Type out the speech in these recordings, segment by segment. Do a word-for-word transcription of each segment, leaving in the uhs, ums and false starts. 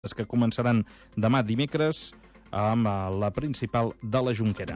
que començaran demà dimecres amb la principal de la Jonquera.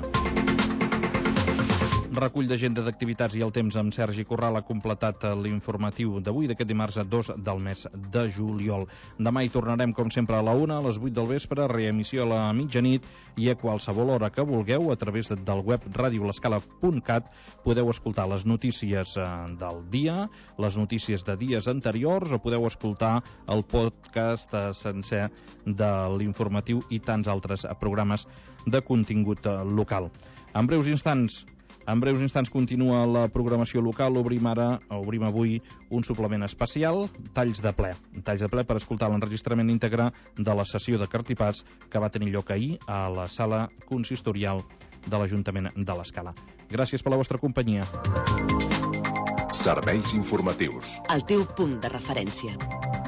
Recull d'agenda d'activitats i el temps amb Sergi Corral ha completat l'informatiu d'avui, d'aquest dimarts dos del mes de juliol. Demà hi tornarem, com sempre, a la una, a les vuit del vespre, reemissió a la mitjanit, i a qualsevol hora que vulgueu, a través del web radio l'escala punt cat, podeu escoltar les notícies del dia, les notícies de dies anteriors, o podeu escoltar el podcast sencer de l'informatiu i tants altres programes de contingut local. En breus instants, En breus instants continua la programació local. Obrim ara, obrim avui, un suplement especial, talls de ple. Talls de ple per escoltar l'enregistrament íntegre de la sessió de Cartipàs que va tenir lloc ahir a la sala consistorial de l'Ajuntament de l'Escala. Gràcies per la vostra companyia. Serveis informatius. El teu punt de referència.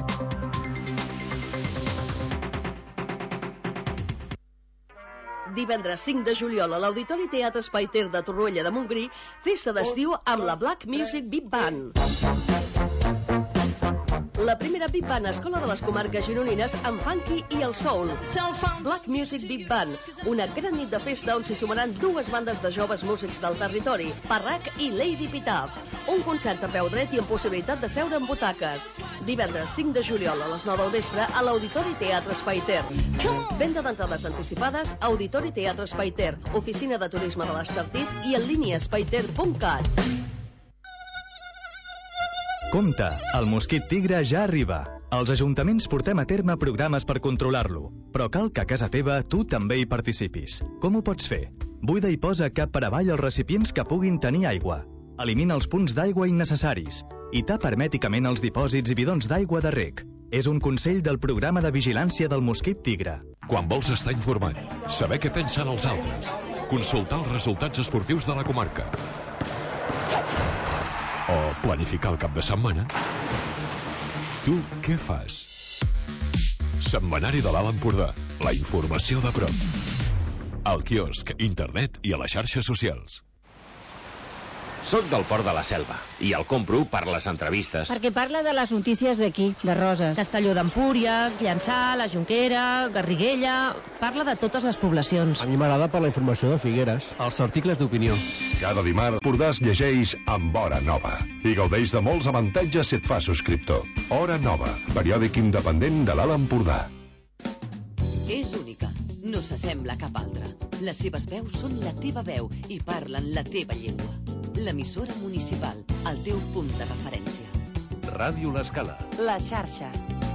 Divendres cinc de juliol a l'Auditori Teatre Espai Ter de Torroella de Montgrí, festa d'estiu amb la Black Music Big Band. La primera Big Band a Escola de les Comarques Gironines amb funky i el soul. Black Music Big Band, una gran nit de festa on s'hi sumaran dues bandes de joves músics del territori, Parrac i Lady Pitaf. Un concert a peu dret i amb possibilitat de seure en butaques. Divendres cinc de juliol a les nou del vespre a l'Auditori Teatre Espai Ter. Venda d'entrades anticipades, Auditori Teatre Espai Ter, oficina de turisme de l'Estartit i en línia espaiter punt cat. Compte, el mosquit tigre ja arriba. Els ajuntaments portem a terme programes per controlar-lo, però cal que a casa teva tu també hi participis. Com ho pots fer? Buida i posa cap per avall els recipients que puguin tenir aigua. Elimina els punts d'aigua innecessaris i tapa hermèticament els dipòsits i bidons d'aigua de reg. És un consell del programa de vigilància del mosquit tigre. Quan vols estar informat, saber què pensen els altres, consultar els resultats esportius de la comarca o planificar el cap de setmana, tu què fas? Setmanari de l'Alt Empordà, la informació de prop. Al quiosc, internet i a les xarxes socials. Soc del Port de la Selva i el compro per les entrevistes. Perquè parla de les notícies d'aquí, de Roses. Castelló d'Empúries, Llançà, la Jonquera, Garriguella... Parla de totes les poblacions. A mi m'agrada per la informació de Figueres. Els articles d'opinió. Cada dimarts, Empordà es llegeix amb Hora Nova i gaudeix de molts avantatges si et fa subscriptor. Hora Nova, periòdic independent de l'Alt Empordà. És única, no s'assembla a cap altra. Les seves veus són la teva veu i parlen la teva llengua. L'emissora municipal, el teu punt de referència. Ràdio L'Escala. La xarxa.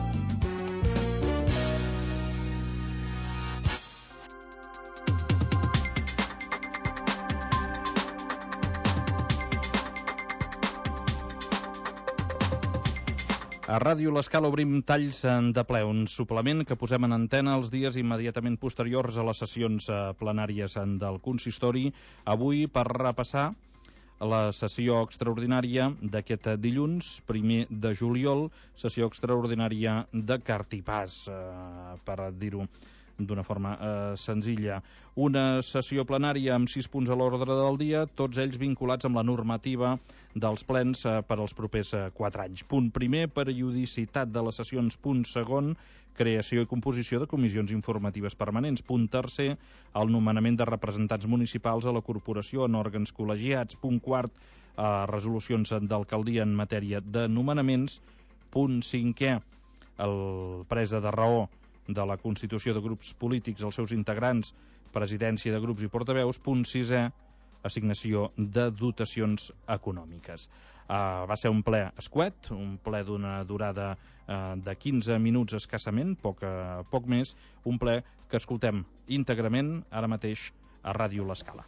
A Ràdio L'Escala obrim talls de ple, un suplement que posem en antena els dies immediatament posteriors a les sessions plenàries del consistori, avui per repassar la sessió extraordinària d'aquest dilluns, primer de juliol, sessió extraordinària de Cartipàs, eh, per dir-ho d'una forma eh, senzilla. Una sessió plenària amb sis punts a l'ordre del dia, tots ells vinculats amb la normativa dels plens eh, per als propers eh, quatre anys. Punt primer, periodicitat de les sessions. Punt segon, creació i composició de comissions informatives permanents. Punt tercer, el nomenament de representants municipals a la corporació en òrgans col·legiats. Punt quart, eh, resolucions d'alcaldia en matèria de nomenaments. Punt cinquè, el presa de raó de la constitució de grups polítics, els seus integrants, presidència de grups i portaveus. Punt sisè, assignació de dotacions econòmiques. Uh, va ser un ple escuet, un ple d'una durada uh, de quinze minuts escassament, poc, uh, poc més, un ple que escoltem íntegrament ara mateix a Ràdio L'Escala.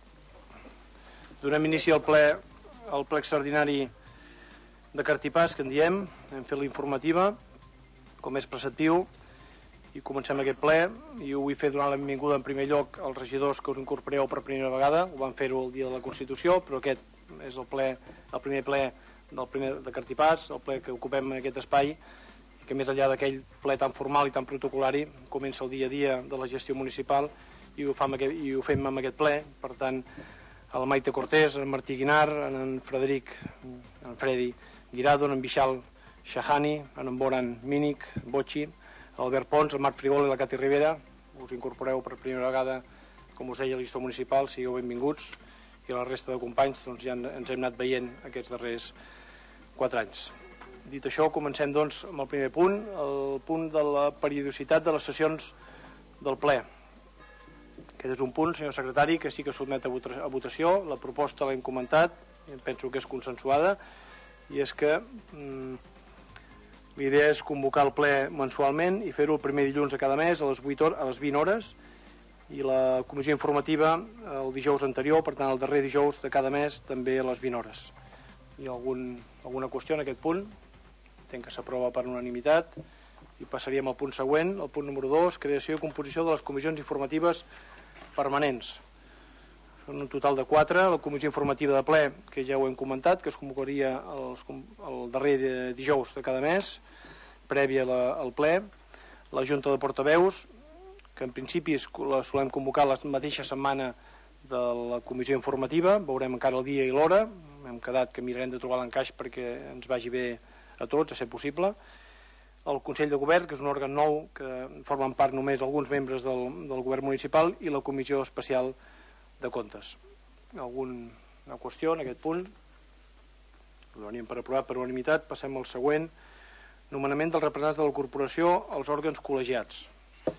Donem inici al ple, al ple extraordinari de Cartipàs, que en diem, hem fet la informativa, com és preceptiu, i comencem aquest ple, i ho vull fer donant la benvinguda en primer lloc als regidors que us incorporeu per primera vegada. Ho van fer-ho el dia de la Constitució, però aquest és el ple, el primer ple del primer de Cartipàs, el ple que ocupem en aquest espai, i que més enllà d'aquell ple tan formal i tan protocolari, comença el dia a dia de la gestió municipal i ho, fem, i ho fem amb aquest ple. Per tant, a la Maite Cortés, en Martí Guinar, en Frederic, en Fredi Guirado, en Vixal Shahani, en Boran Mínic, Bochi, l'Albert Pons, el Marc Frigola i la Cati Rivera. Us incorporeu per primera vegada, com us deia, a la llista municipal, sigueu benvinguts, i la resta de companys doncs, ja ens hem anat veient aquests darrers quatre anys. Dit això, comencem doncs amb el primer punt, el punt de la periodicitat de les sessions del ple. Aquest és un punt, senyor secretari, que sí que sotmet a votació. La proposta l'hem comentat, i penso que és consensuada, i és que mm, l'idea és convocar el ple mensualment i fer-ho el primer dilluns de cada mes a les vuit hores, a les vint hores, i la comissió informativa el dijous anterior, per tant el darrer dijous de cada mes també a les vint hores. Hi ha algun, alguna qüestió en aquest punt? Entenc que s'aprova per unanimitat, i passaríem al punt següent, el punt número dos, creació i composició de les comissions informatives permanents. Són un total de quatre. La comissió informativa de ple, que ja ho hem comentat, que es convocaria els, el darrer dijous de cada mes, prèvia la, al ple. La Junta de Portaveus, que en principi la solem convocar la mateixa setmana de la comissió informativa, veurem encara el dia i l'hora, hem quedat que mirarem de trobar l'encaix perquè ens vagi bé a tots, a ser possible. El Consell de Govern, que és un òrgan nou, que formen part només alguns membres del, del govern municipal, i la Comissió Especial de Comptes. Alguna qüestió en aquest punt? Ho donem per aprovat per unanimitat. Passem al següent. Nomenament dels representants de la corporació als òrgans col·legiats.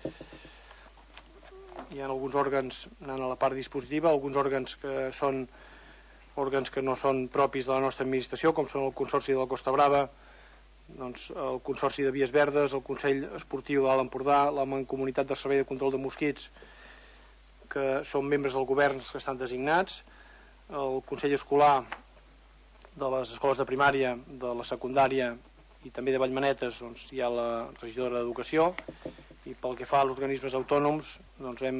Hi ha alguns òrgans, anant a la part dispositiva, alguns òrgans que són òrgans que no són propis de la nostra administració, com són el Consorci de la Costa Brava, doncs el Consorci de Vies Verdes, el Consell Esportiu de l'Alt Empordà, la Mancomunitat del Servei de Control de Mosquits, que són membres del govern que estan designats, el Consell Escolar de les escoles de primària, de la secundària i també de Vallmanetes, doncs hi ha la regidora d'Educació, i pel que fa als organismes autònoms, doncs hem,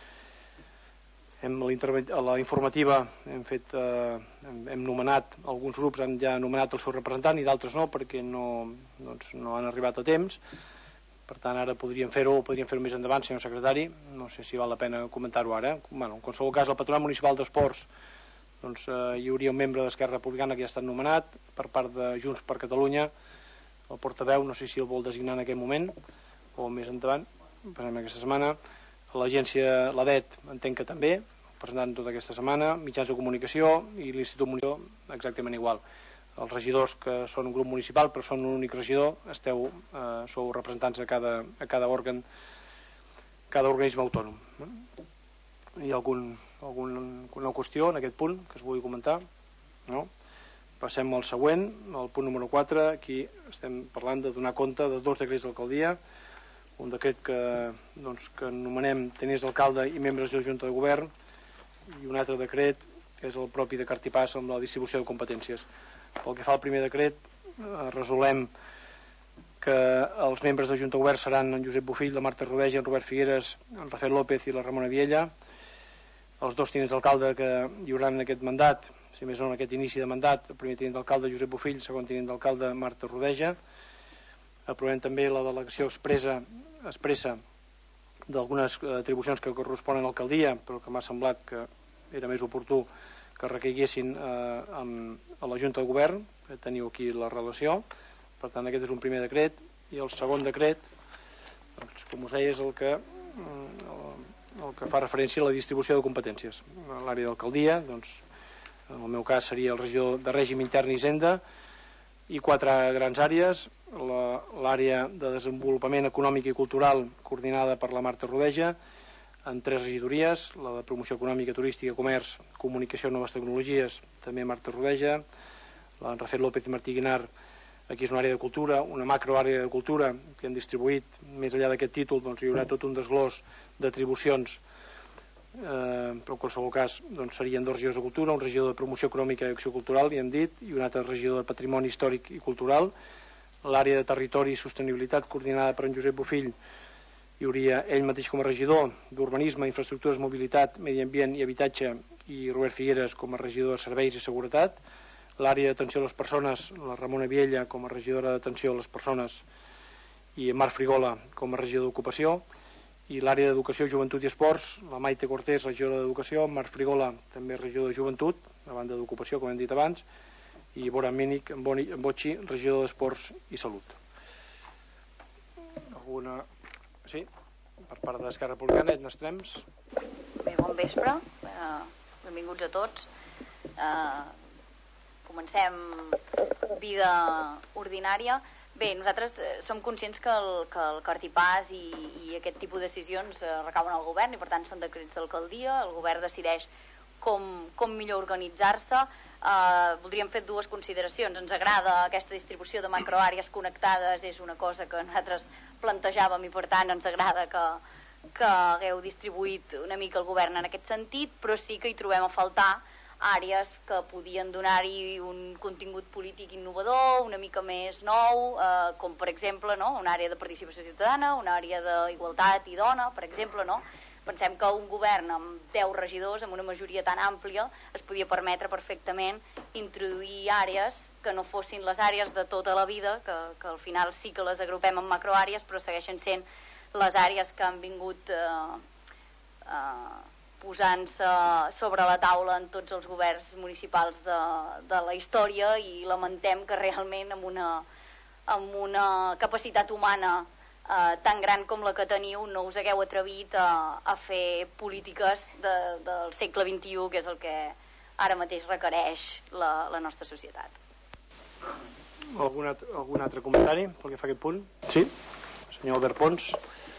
hem a la informativa hem fet eh, hem, hem nomenat, alguns grups han ja nomenat el seu representant i d'altres no, perquè no, doncs, no han arribat a temps. Per tant, ara podríem fer-ho o podríem fer-ho més endavant, senyor secretari. No sé si val la pena comentar-ho ara. Bueno, en qualsevol cas, el Patronat Municipal d'Esports, doncs, eh, hi hauria un membre d'Esquerra Republicana que ja ha estat nomenat per part de Junts per Catalunya. El portaveu, no sé si el vol designar en aquest moment o més endavant, farem aquesta setmana. L'agència, l'A D E T, entenc que també, presentant tota aquesta setmana, mitjans de comunicació i l'Institut Municipal exactament igual. Els regidors, que són un grup municipal però són un únic regidor, esteu, eh, sou representants a cada, a cada òrgan, cada organisme autònom. Hi ha algun, algun, alguna qüestió en aquest punt que es vulgui comentar? No? Passem al següent, al punt número quatre. Aquí estem parlant de donar compte de dos decrets d'alcaldia. Un decret que, doncs, que nomenem tenies d'alcalde i membres de la Junta de Govern, i un altre decret que és el propi de Cartipàs amb la distribució de competències. Pel que fa al primer decret, eh, resolem que els membres de la Junta de Govern seran en Josep Bofill, la Marta Rodeja, en Robert Figueres, en Rafael López i la Ramona Viella. Els dos tinents d'alcalde que hi haurà en aquest mandat, si més no en aquest inici de mandat, el primer tinent d'alcalde Josep Bofill, segon tinent d'alcalde Marta Rodeja. Aprovem també la delegació expressa, expressa d'algunes atribucions que corresponen a l'alcaldia, però que m'ha semblat que era més oportú que recaiguessin eh, amb, a la Junta de Govern, que teniu aquí la relació. Per tant, aquest és un primer decret, i el segon decret, doncs, com us deia, és el que, el, el que fa referència a la distribució de competències. A l'àrea d'alcaldia, doncs, en el meu cas seria el regidor de règim intern i hisenda, i quatre grans àrees: l'àrea de desenvolupament econòmic i cultural, coordinada per la Marta Rodeja, en tres regidories: la de promoció econòmica, turística, comerç, comunicació i noves tecnologies, també Marta Rodeja. La Rafael López i Martí Guinar, aquí és una àrea de cultura, una macroàrea de cultura que hem distribuït. Més enllà d'aquest títol, doncs, hi haurà tot un desglòs d'atribucions, eh, però en qualsevol cas doncs, serien dos regidors de cultura, un regidor de promoció econòmica i acció cultural, hi hem dit, i un altre regidor de patrimoni històric i cultural. L'àrea de territori i sostenibilitat, coordinada per en Josep Bofill, hi hauria ell mateix com a regidor d'urbanisme, infraestructures, mobilitat, medi ambient i habitatge, i Robert Figueres com a regidor de serveis i seguretat. L'àrea d'atenció a les persones, la Ramona Viella com a regidora d'atenció a les persones, i Marc Frigola com a regidor d'ocupació. I l'àrea d'educació, joventut i esports, la Maite Cortés, regidora d'educació, Marc Frigola també regidor de joventut, a banda d'ocupació, com hem dit abans, i Bora Mínic en Bocci, regidor d'esports i salut. Alguna... Sí, per part d'Esquerra Republicana, Edna Estrems. Bé, bon vespre, eh, benvinguts a tots. Eh, comencem vida ordinària. Bé, nosaltres som conscients que el, que el cartipàs i, i aquest tipus de decisions eh, recauen al govern i per tant són decrets d'alcaldia. El govern decideix com, com millor organitzar-se. Eh, voldríem fer dues consideracions. Ens agrada aquesta distribució de macroàrees connectades, és una cosa que nosaltres plantejàvem i per tant ens agrada que, que hagueu distribuït una mica el govern en aquest sentit, però sí que hi trobem a faltar àrees que podien donar-hi un contingut polític innovador, una mica més nou, eh, com per exemple, no? Una àrea de participació ciutadana, una àrea d'igualtat i dona, per exemple, no? Pensem que un govern amb deu regidors, amb una majoria tan àmplia, es podia permetre perfectament introduir àrees que no fossin les àrees de tota la vida, que, que al final sí que les agrupem en macroàrees, però segueixen sent les àrees que han vingut eh, eh, posant-se sobre la taula en tots els governs municipals de, de la història, i lamentem que realment amb una, amb una capacitat humana Uh, tan gran com la que teniu no us hagueu atrevit a, a fer polítiques de, del segle vint-i-u, que és el que ara mateix requereix la, la nostra societat. Algun, algun altre comentari pel que fa a aquest punt? Sí? Senyor Albert Pons.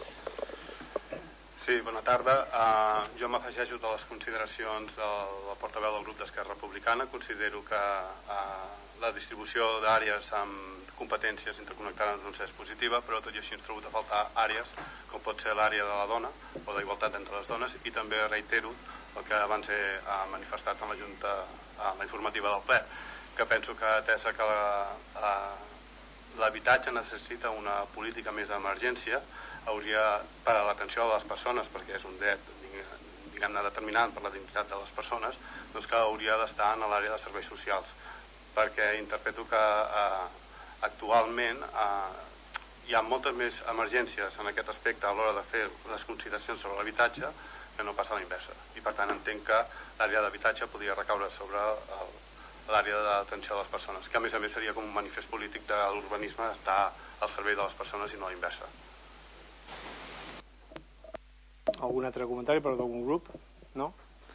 Sí, bona tarda. Uh, jo m'afegeixo de les consideracions del, del portaveu del grup d'Esquerra Republicana. Considero que uh, la distribució d'àrees amb competències interconnectades doncs és positiva, però tot i així ens trobem a faltar àrees com pot ser l'àrea de la dona o d'igualtat entre les dones, i també reitero el que abans he uh, manifestat en la Junta, uh, la informativa del ple, que penso que atesa que l'habitatge necessita una política més d'emergència, hauria, per a l'atenció de les persones, perquè és un dret diguem-ne determinant per la dignitat de les persones, doncs que hauria d'estar en l'àrea de serveis socials, perquè interpreto que eh, actualment eh, hi ha moltes més emergències en aquest aspecte a l'hora de fer les consideracions sobre l'habitatge que no passa a la inversa, i per tant entenc que l'àrea d'habitatge podria recaure sobre el, l'àrea d'atenció a les persones, que a més a més seria com un manifest polític de l'urbanisme, estar al servei de les persones i no a la inversa. Algun altre comentari per d'algun grup? No?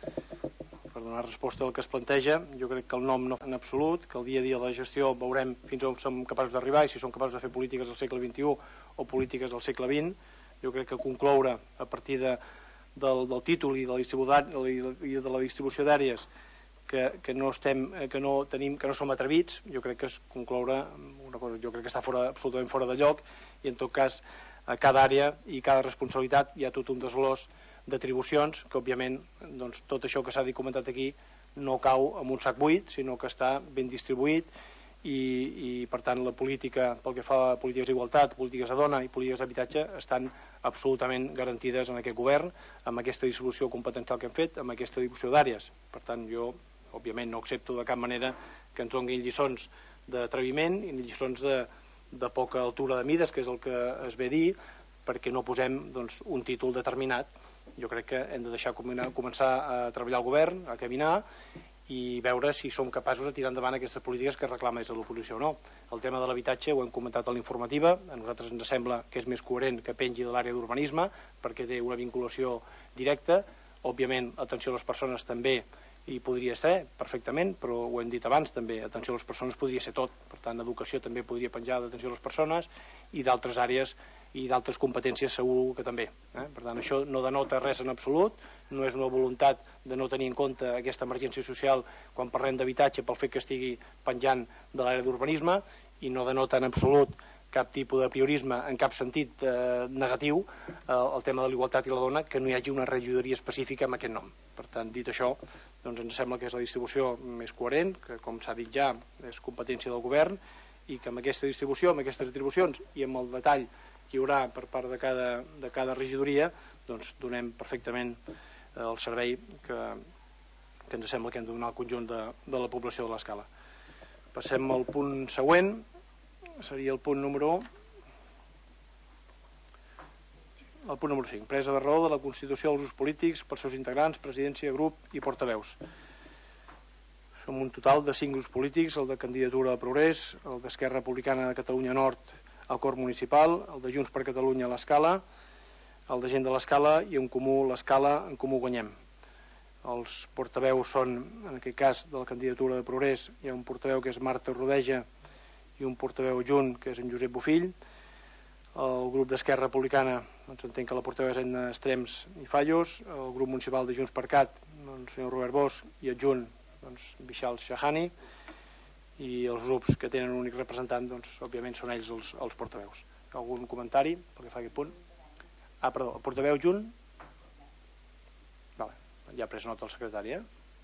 Per donar resposta al que es planteja, jo crec que el nom no en absolut, que el dia a dia de la gestió veurem fins on som capaços d'arribar i si som capaços de fer polítiques del segle vint-i-u o polítiques del segle vint. Jo crec que concloure a partir de, del, del títol i de la, i de la distribució d'àrees que, que no estem, que no tenim, que no som atrevits, jo crec que és concloure una cosa, jo crec que està fora, absolutament fora de lloc, i en tot cas a cada àrea i cada responsabilitat hi ha tot un desglòs d'atribucions que òbviament doncs, tot això que s'ha comentat aquí no cau en un sac buit, sinó que està ben distribuït, i, i per tant la política pel que fa a polítiques d'igualtat, polítiques de dona i polítiques d'habitatge estan absolutament garantides en aquest govern amb aquesta distribució competencial que hem fet, amb aquesta distribució d'àrees. Per tant jo òbviament no accepto de cap manera que ens donin lliçons d'atreviment i lliçons de de poca altura de mides, que és el que es ve a dir, perquè no posem doncs, un títol determinat. Jo crec que hem de deixar començar a treballar el govern, a caminar, i veure si som capaços de tirar endavant aquestes polítiques que reclama des de l'oposició o no. El tema de l'habitatge ho hem comentat a l'informativa, a nosaltres ens sembla que és més coherent que pengi de l'àrea d'urbanisme, perquè té una vinculació directa. Òbviament, atenció a les persones també i podria ser perfectament, però ho hem dit abans també, atenció a les persones podria ser tot, per tant educació també podria penjar d'atenció a les persones, i d'altres àrees i d'altres competències segur que també, eh? Per tant això no denota res en absolut, no és una voluntat de no tenir en compte aquesta emergència social quan parlem d'habitatge pel fet que estigui penjant de l'àrea d'urbanisme, i no denota en absolut cap tipus de priorisme en cap sentit eh, negatiu eh, el tema de l'igualtat i la dona, que no hi hagi una regidoria específica amb aquest nom. Per tant, dit això, doncs ens sembla que és la distribució més coherent, que com s'ha dit ja és competència del govern, i que amb aquesta distribució, amb aquestes atribucions i amb el detall que hi haurà per part de cada, de cada regidoria, doncs donem perfectament eh, el servei que, que ens sembla que hem de donar al conjunt de, de la població de l'Escala. Passem al punt següent, seria el punt número el punt número cinc, presa de raó de la Constitució dels usos polítics pels seus integrants, presidència, grup i portaveus. Som un total de cinc grups polítics, el de Candidatura de Progrés, el d'Esquerra Republicana de Catalunya Nord Acord Municipal, el de Junts per Catalunya a l'Escala, el de Gent de l'Escala i en Comú l'Escala, en Comú Guanyem. Els portaveus són, en aquest cas, de la candidatura de Progrés, hi ha un portaveu que és Marta Rodeja i un portaveu adjunt que és en Josep Bofill. El grup d'Esquerra Republicana, doncs entenc que la portaveu és Edna Estrems i Fallos. El grup municipal de Junts per Cat, doncs, el senyor Robert Bosch, i adjunt, doncs, Vishal Shahani. I els grups que tenen un únic representant, doncs, òbviament són ells els, els portaveus. Algun comentari pel que fa a aquest punt? Ah, perdó, el portaveu adjunt? Vale, ja ha pres nota el secretari, eh?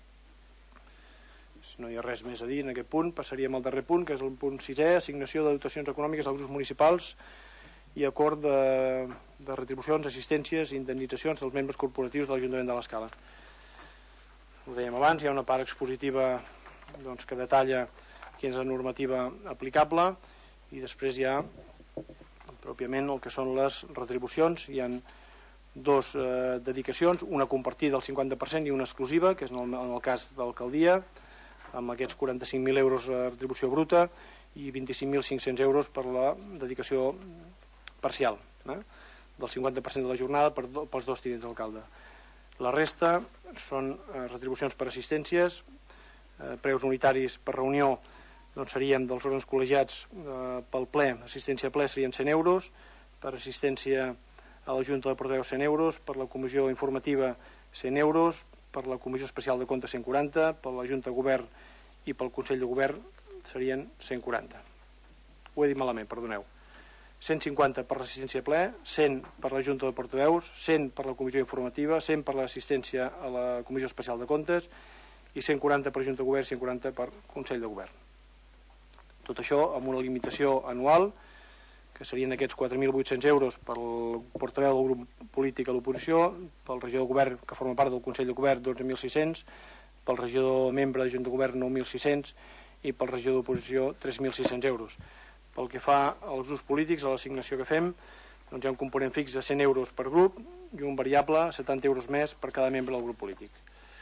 Si no hi ha res més a dir en aquest punt, passaríem al darrer punt, que és el punt sisè, assignació de dotacions econòmiques als grups municipals i acord de, de retribucions, assistències i indemnitzacions dels membres corporatius de l'Ajuntament de l'Escala. Ho dèiem abans, hi ha una part expositiva, doncs, que detalla quina és la normativa aplicable, i després hi ha pròpiament el que són les retribucions. Hi ha dos eh, dedicacions, una compartida al cinquanta per cent i una exclusiva, que és en el, en el cas d'alcaldia, amb aquests quaranta-cinc mil euros de retribució bruta i vint-i-cinc mil cinc-cents euros per la dedicació parcial, eh? del cinquanta per cent de la jornada per do, pels dos tinents d'alcalde. La resta són eh, retribucions per assistències, eh, preus unitaris per reunió, doncs serien dels òrgans col·legiats eh, pel ple, assistència a ple serien cent euros, per assistència a la Junta de Portaveus cent euros, per la comissió informativa cent euros, per la comissió especial de comptes cent quaranta, per la Junta de Govern i pel Consell de Govern serien cent quaranta. Ho he dit malament, perdoneu. cent cinquanta per l'assistència a ple, cent per la Junta de Portaveus, cent per la comissió informativa, cent per l'assistència a la comissió especial de comptes i cent quaranta per Junta de Govern i cent quaranta per Consell de Govern. Tot això amb una limitació anual, que serien aquests quatre mil vuit-cents euros pel portaveu del grup polític a l'oposició, pel regidor de govern que forma part del Consell de Govern dotze mil sis-cents, pel regidor membre de Junta de Govern nou mil sis-cents i pel regidor d'oposició tres mil sis-cents euros. Pel que fa als grups polítics, a l'assignació que fem, doncs hi ha un component fix de cent euros per grup i un variable, setanta euros més per cada membre del grup polític.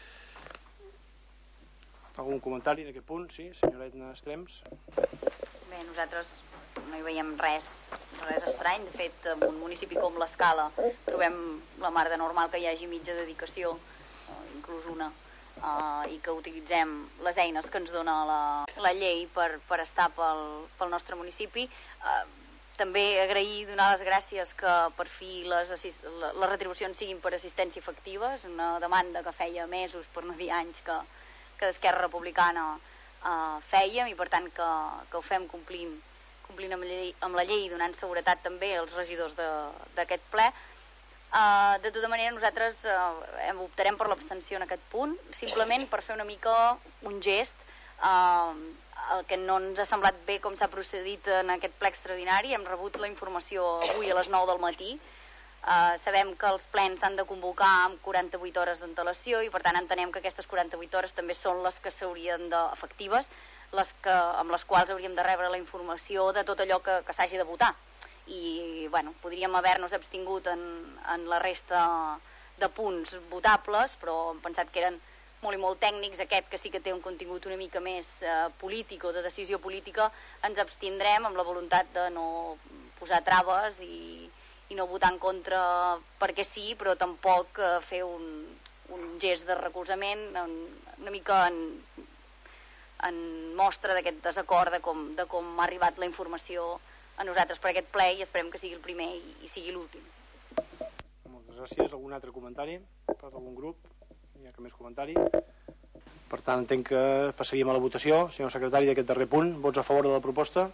Algun comentari en aquest punt? Sí, senyora Edna Estrems. Bé, nosaltres no hi veiem res, res estrany. De fet, en un municipi com l'Escala trobem la mar de normal que hi hagi mitja dedicació, inclús una, Uh, i que utilitzem les eines que ens dona la, la llei per, per estar pel, pel nostre municipi. Uh, també agrair, donar les gràcies que per fi les, assist, les retribucions siguin per assistència efectiva. És una demanda que feia mesos, per no dir anys, que, que d'Esquerra Republicana uh, fèiem, i per tant que, que ho fem complint, complint amb, la llei, amb la llei, donant seguretat també als regidors d'aquest ple. Uh, de tota manera, nosaltres uh, optarem per l'abstenció en aquest punt, simplement per fer una mica un gest. Uh, el que no ens ha semblat bé com s'ha procedit en aquest ple extraordinari. Hem rebut la informació avui a les nou del matí. Uh, sabem que els plens s'han de convocar amb quaranta-vuit hores d'antelació i per tant entenem que aquestes quaranta-vuit hores també són les que s'haurien de, efectives, les que, amb les quals hauríem de rebre la informació de tot allò que, que s'hagi de votar. I bueno, podríem haver-nos abstingut en, en la resta de punts votables, però hem pensat que eren molt i molt tècnics. Aquest, que sí que té un contingut una mica més eh, polític o de decisió política, ens abstindrem amb la voluntat de no posar traves i, i no votar en contra perquè sí, però tampoc eh, fer un, un gest de recolzament en, una mica en, en mostra d'aquest desacord de com, de com ha arribat la informació a nosaltres per aquest ple, i esperem que sigui el primer i, i sigui l'últim. Moltes gràcies. Algun altre comentari per algun grup? Hi ha cap més comentari? Per tant, entenc que passaríem a la votació. Senyor secretari, d'aquest darrer punt, vots a favor de la proposta?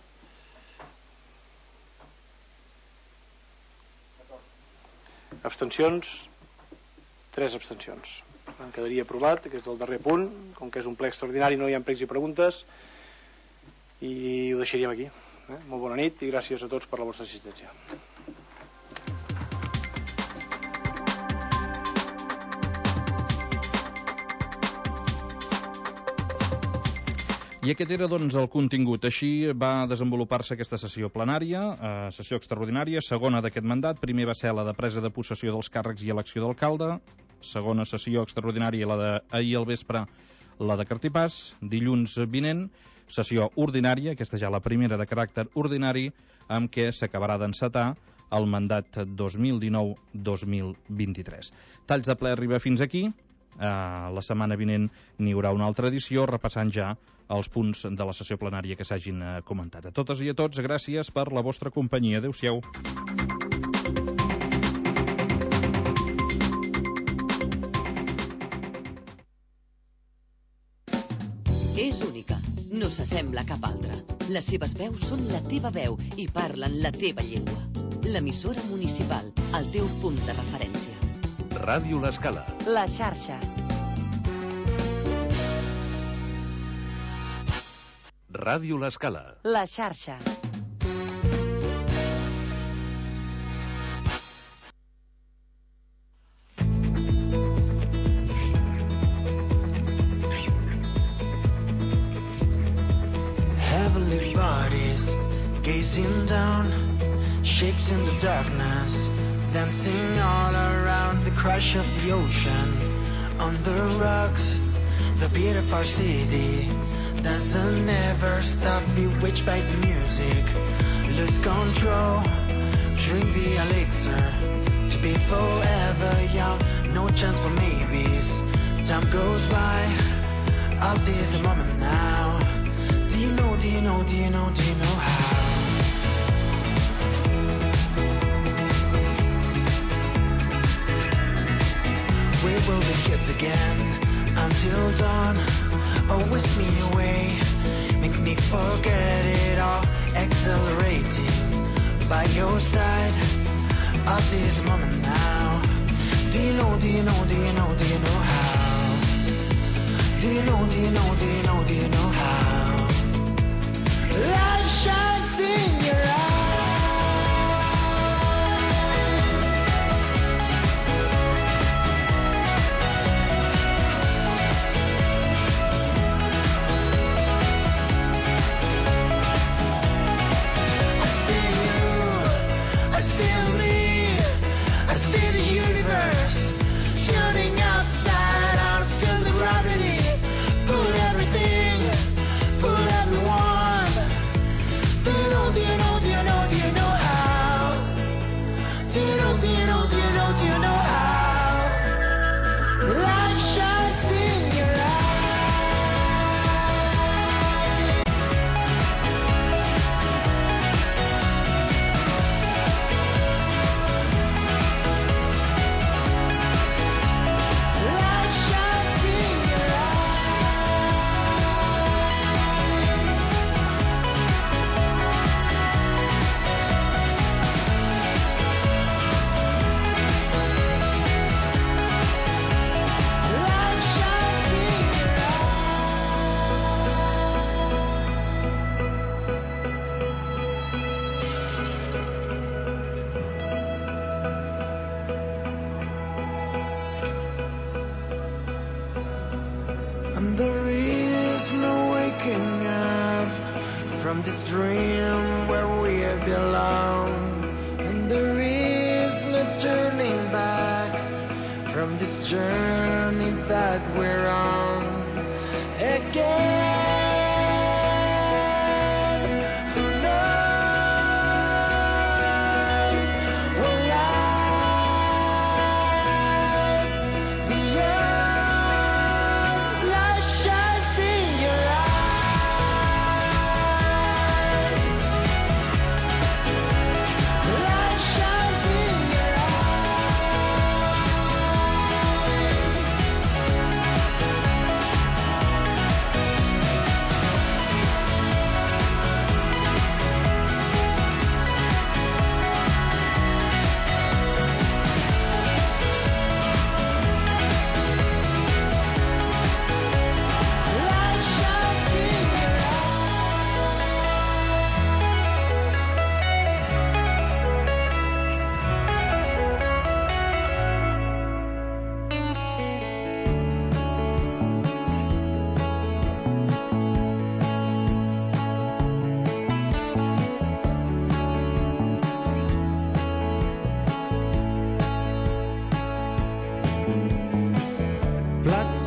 Abstencions? Tres abstencions. En quedaria aprovat, que és el darrer punt. Com que és un ple extraordinari, no hi ha pregs i preguntes, i ho deixaríem aquí. Eh? Molt bona nit i gràcies a tots per la vostra assistència. I aquest era, doncs, el contingut. Així va desenvolupar-se aquesta sessió plenària, eh, sessió extraordinària, segona d'aquest mandat. Primer va ser la de presa de possessió dels càrrecs i elecció d'alcalde. Segona sessió extraordinària, la d'ahir al vespre, la de Cartipàs, dilluns vinent, sessió ordinària, aquesta ja la primera de caràcter ordinari, amb què s'acabarà d'encetar el mandat dos mil dinou dos mil vint-i-tres. Talls de ple arriba fins aquí. Uh, la setmana vinent n'hi haurà una altra edició, repassant ja els punts de la sessió plenària que s'hagin uh, comentat. A totes i a tots, gràcies per la vostra companyia. Adéu-siau. És única, no s'assembla a cap altra. Les seves veus són la teva veu i parlen la teva llengua. L'emissora municipal, el teu punt de referència. Ràdio L'Escala. La xarxa. Ràdio L'Escala. La xarxa. Heavenly bodies gazing down, shapes in the darkness, dancing all around the crash of the ocean. On the rocks, the beat of our city doesn't ever stop, bewitched by the music. Lose control, drink the elixir to be forever young. No chance for maybes. Time goes by, I'll seize the moment now. Do you know, do you know, do you know, do you know how? We will be kids again until dawn. Oh, whisk me away, make me forget it all. Accelerating by your side, I'll seize the moment now. Do you know, do you know, do you know, do you know how? Do you know, do you know, do you know, do you know how? Light shines in your eyes.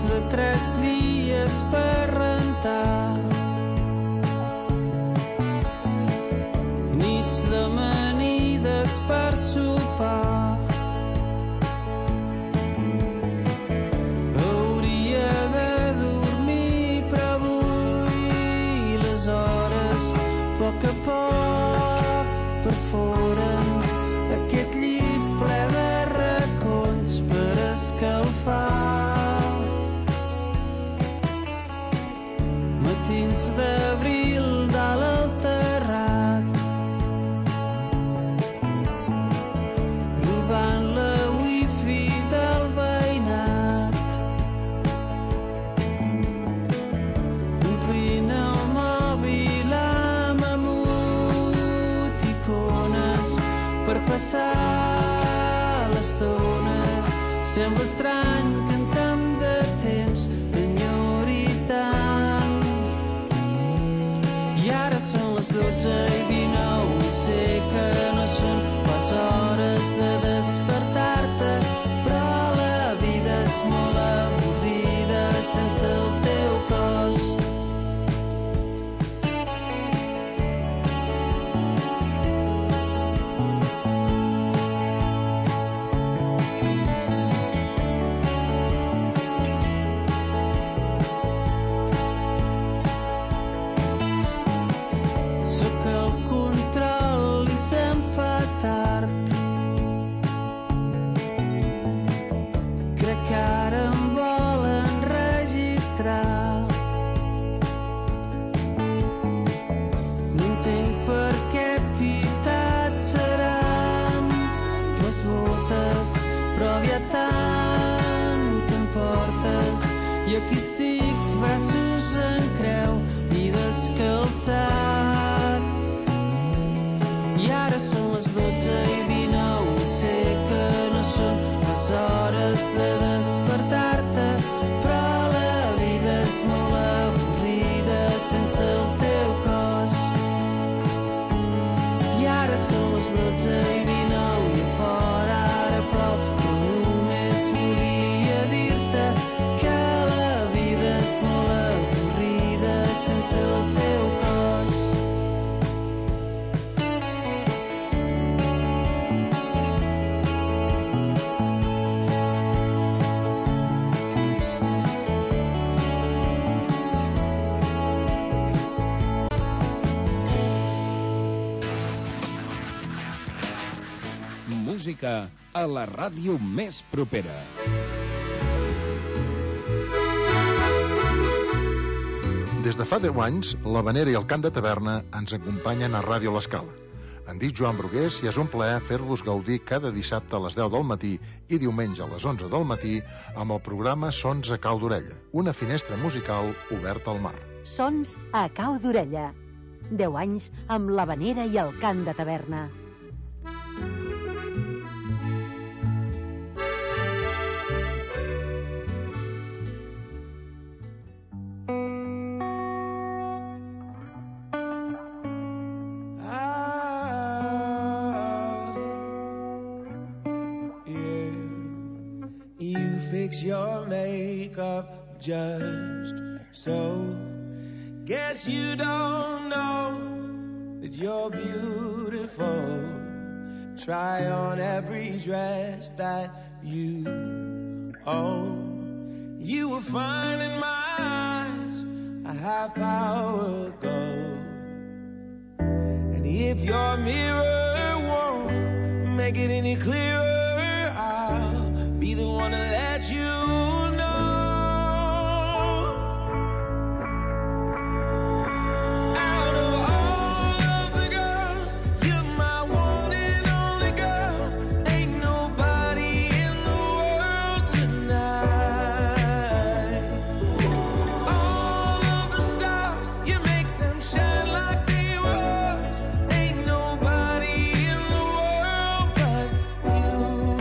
de tres dies per rentar. Nits d'amanides per sopar. Hauria de dormir, però avui les hores a poc a poc perforen aquest llit ple de racons per escalfar. Matins d'abril dalt al terrat, robant la wifi del veïnat, omplint el mòbil amb emoticones per passar l'estona. Sembla estrany que en tant de temps t'enyori tant. I ara són les dotze i dinou i sé que no són les hores de despertar-te, però la vida és molt avorrida sense el teu cos. Aquí estic, braços en creu i descalçat. I ara són les dotze i dinou i sé que no són les hores de despertar-te, però la vida és molt avorrida sense el teu cos. I ara són les dotze i dinou i fora ara plou, però només volia dir-te que és molt avorrida sense el teu cos. Música a la ràdio més propera. Des de fa deu anys, l'Havanera i el Cant de Taverna ens acompanyen a Ràdio L'Escala. Em dic Joan Brugués i és un plaer fer-vos gaudir cada dissabte a les deu del matí i diumenge a les onze del matí amb el programa Sons a cau d'orella, una finestra musical oberta al mar. Sons a cau d'orella. Deu anys amb l'Havanera i el Cant de Taverna. Your makeup just so. Guess you don't know that you're beautiful. Try on every dress that you own. You were fine in my eyes a half hour ago. And if your mirror won't make it any clearer, I'll be the one to let you know. Out of all of the girls, you're my one and only girl. Ain't nobody in the world tonight. All of the stars, you make them shine like they were. Ain't nobody in the world but you.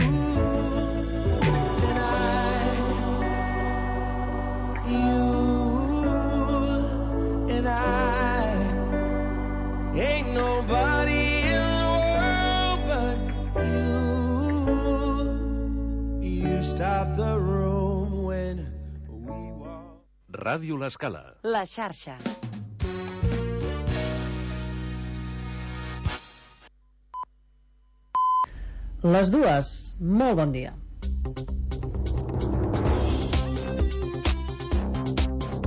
Ain't nobody in the world but you. You stopped the room when Ràdio L'Escala. La xarxa. Les dues, molt bon dia.